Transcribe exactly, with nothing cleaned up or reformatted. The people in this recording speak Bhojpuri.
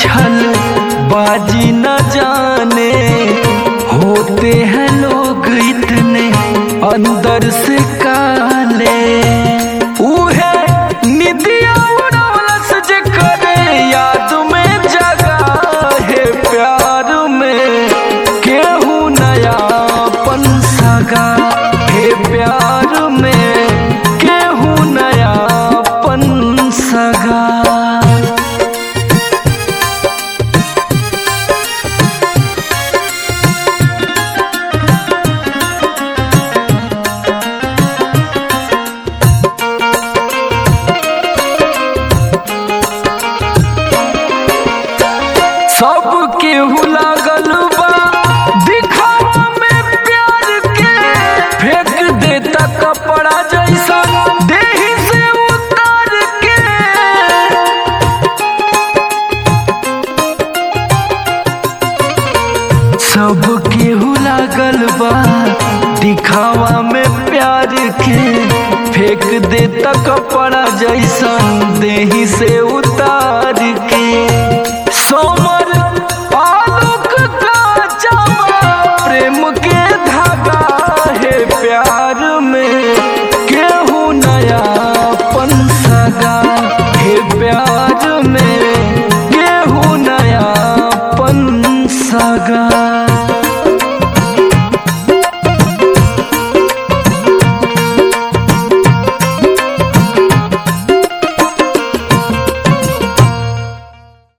छल बाजी न जाने, होते हैं लोग इतने अंदर से काले। उहे निदिया उड़वलस जे करे याद में जगा है, प्यार में केहू नयापन सगा है, प्यार में केहू नयापन सगा। सब केहू लागल बा दिखावा में प्यार के, फेंक देता कपड़ा जैसा देही से उतार के। सब केहू लागल बा दिखावा में प्यार के, फेंक देता कपड़ा जैसा देही से उतार के। सोमर आलोक का जामा प्रेम के धागा है, प्यार में केहू नयापन सगा है, प्यार में केहू नयापन सगा।